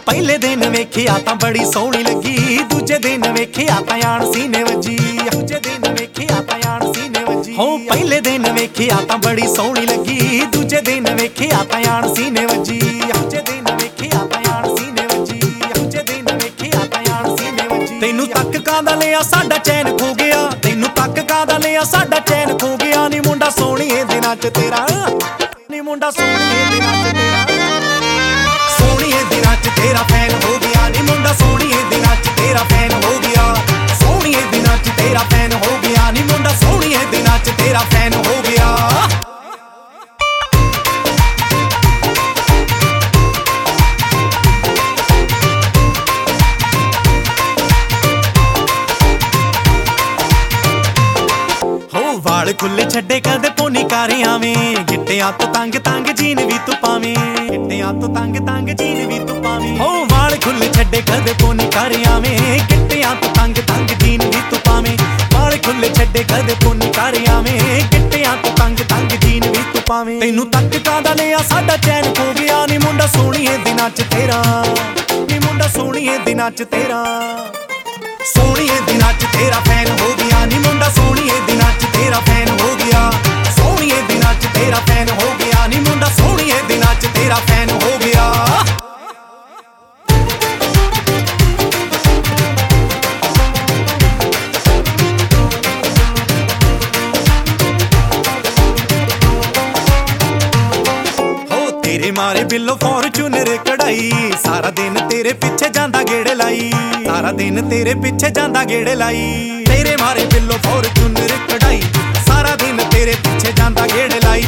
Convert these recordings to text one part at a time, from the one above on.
ਪਹਿਲੇ ਦਿਨ ਵੇਖਿਆ ਤਾਂ ਬੜੀ ਸੋਹਣੀ ਲੱਗੀ, ਦੂਜੇ ਦਿਨ ਵੇਖਿਆ ਤਾਂ ਆਣ ਸੀਨੇ ਵੱਜੀ, ਦੂਜੇ ਦਿਨ ਵੇਖਿਆ ਤਾਂ ਆਣ ਸੀਨੇ ਵੱਜੀ। ਹੋ ਪਹਿਲੇ ਦਿਨ ਵੇਖਿਆ ਤਾਂ ਬੜੀ ਸੋਹਣੀ ਲੱਗੀ, ਦੂਜੇ ਦਿਨ ਵੇਖਿਆ ਤਾਂ ਆਣ ਸੀਨੇ ਵੱਜੀ, ਦੂਜੇ ਦਿਨ ਵੇਖਿਆ ਤਾਂ ਆਣ ਸੀਨੇ ਵੱਜੀ, ਦੂਜੇ ਦਿਨ ਵੇਖਿਆ ਤਾਂ ਆਣ ਸੀਨੇ ਵੱਜੀ। ਤੈਨੂੰ ਤੱਕ ਕਾਂਦਾ ਲਿਆ ਸਾਡਾ ਚੈਨ ਖੋ ਗਿਆ, ਤੈਨੂੰ ਤੱਕ ਕਾਂਦਾ ਲਿਆ ਸਾਡਾ ਚੈਨ ਖੋ ਗਿਆ। ਨੀ ਮੁੰਡਾ ਸੋਹਣੀਏ ਦਿਨਾਂ ਚ ਤੇਰਾ, ਨੀ ਮੁੰਡਾ ਸੋਹਣੀਏ ਦਿਨਾਂ ਚ ਤੇਰਾ, ਸੋਹਣੀਏ ਦਿਨਾਂ ਚ ਤੇਰਾ ਫੈਨ ਹੋ ਗਿਆ। ਨੀ ਮੁੰਡਾ ਸੋਹਣੀਏ ਦਿਨਾਂ ਚ ਤੇਰਾ ਫੈਨ ਹੋ ਗਿਆ, ਸੋਹਣੀਏ ਦਿਨਾਂ ਚ ਤੇਰਾ ਫੈਨ ਹੋ ਗਿਆ। ਨੀ ਮੁੰਡਾ ਸੋਹਣੀਏ ਦਿਨਾਂ ਚ ਤੇਰਾ ਫੈਨ ਹੋ ਗਿਆ। ਵਾਲ ਖੁੱਲੇ ਛੱਡੇ ਕਦੇ ਪੋਨੀ ਕਰ ਆਵੇਂ, ਗਿੱਟਿਆਂ ਤੋਂ ਤੰਗ ਤੰਗ ਜੀਨ ਵੀ ਤੂੰ ਪਾਵੇਂ, ਗਿੱਟਿਆਂ ਤੋਂ ਤੰਗ ਤੰਗ ਜੀਨ ਵੀ ਤੂੰ ਪਾਵੇਂ। ਹੋ ਵਾਲ ਖੁੱਲੇ ਛੱਡੇ ਕਦੇ ਪੋਨੀ ਕਰ ਆਵੇਂ, ਗਿੱਟਿਆਂ ਤੋਂ ਤੰਗ ਤੰਗ ਜੀਨ ਵੀ ਤੂੰ ਪਾਵੇਂ। ਵਾਲ ਖੁੱਲੇ ਛੱਡੇ ਕਦੇ ਪੋਨੀ ਕਰ ਆਵੇਂ, ਗਿੱਟਿਆਂ ਤੋਂ ਤੰਗ ਤੰਗ ਜੀਨ ਵੀ ਤੂੰ ਪਾਵੇਂ। ਤੈਨੂੰ ਤੱਕ ਕਾਂਦਾ ਲਿਆ ਸਾਡਾ ਚੈਨ ਖੋ ਗਿਆ। ਨੀ ਮੁੰਡਾ ਸੋਹਣੀਏ ਦਿਨਾਂ ਚ ਤੇਰਾ, ਨੀ ਮੁੰਡਾ ਸੋਹਣੀਏ ਦਿਨਾਂ ਚ ਤੇਰਾ, ਸੋਹਣੀਏ ਦਿਨਾਂ ਚ ਤੇਰਾ ਫੈਨ ਹੋ ਗਿਆ। ਨੀ ਮੁੰਡਾ ਸੋਹਣੀਏ ਦਿਨਾਂ ਚ ਤੇਰਾ ਫੈਨ ਹੋ ਗਿਆ, ਸੋਹਣੀਏ ਦਿਨਾਂ ਚ ਤੇਰਾ ਫੈਨ ਹੋ ਗਿਆ। ਨੀ ਮੁੰਡਾ ਸੋਹਣੀਏ ਦਿਨਾਂ ਚ ਤੇਰਾ ਫੈਨ ਹੋ ਗਿਆ। ਤੇਰੇ ਮਾਰੇ ਬਿੱਲੋ ਫੋਰਚੂਨਰ ਕਢਾਈ, ਸਾਰਾ ਦਿਨ ਤੇਰੇ ਪਿੱਛੇ ਜਾਂਦਾ ਗੇੜੇ ਲਾਈ, ਸਾਰਾ ਦਿਨ ਤੇਰੇ ਪਿੱਛੇ ਜਾਂਦਾ ਗੇੜੇ ਲਾਈ। ਤੇਰੇ ਮਾਰੇ ਬਿੱਲੋ ਫੋਰਚੂਨਰ ਕਢਾਈ, ਸਾਰਾ ਦਿਨ ਤੇਰੇ ਪਿੱਛੇ ਜਾਂਦਾ ਗੇੜੇ ਲਾਈ।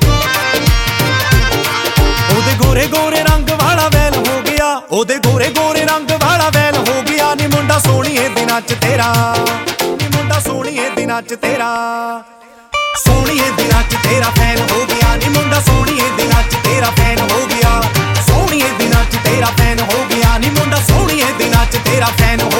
ਉਹਦੇ ਗੋਰੇ ਗੋਰੇ ਰੰਗ ਵਾਲਾ ਵੈਲ ਹੋ ਗਿਆ, ਉਹਦੇ ਗੋਰੇ ਗੋਰੇ ਰੰਗ ਵਾਲਾ ਵੈਲ ਹੋ ਗਿਆ। ਨੀ ਮੁੰਡਾ ਸੋਹਣੀਏ ਦਿਨਾਂ ਚ ਤੇਰਾ, ਨੀ ਮੁੰਡਾ ਸੋਹਣੀਏ ਦਿਨਾਂ ਚ ਤੇਰਾ, ਸੋਹਣੀਏ ਦਿਨਾਂ ਚ ਤੇਰਾ ਫੈਨ ਹੋ ਗਿਆ। ਨੀ ਮੁੰਡਾ ਸੋਹਣੀਏ ਦਿਨਾਂ ਚ ਤੇਰਾ ਫੈਨ ਹੋ ਗਿਆ, ਸੋਹਣੀਏ ਦਿਨਾਂ ਚ ਤੇਰਾ ਫੈਨ ਹੋ ਗਿਆ। ਨੀ ਮੁੰਡਾ ਸੋਹਣੀਏ ਦਿਨਾਂ ਚ ਤੇਰਾ ਫੈਨ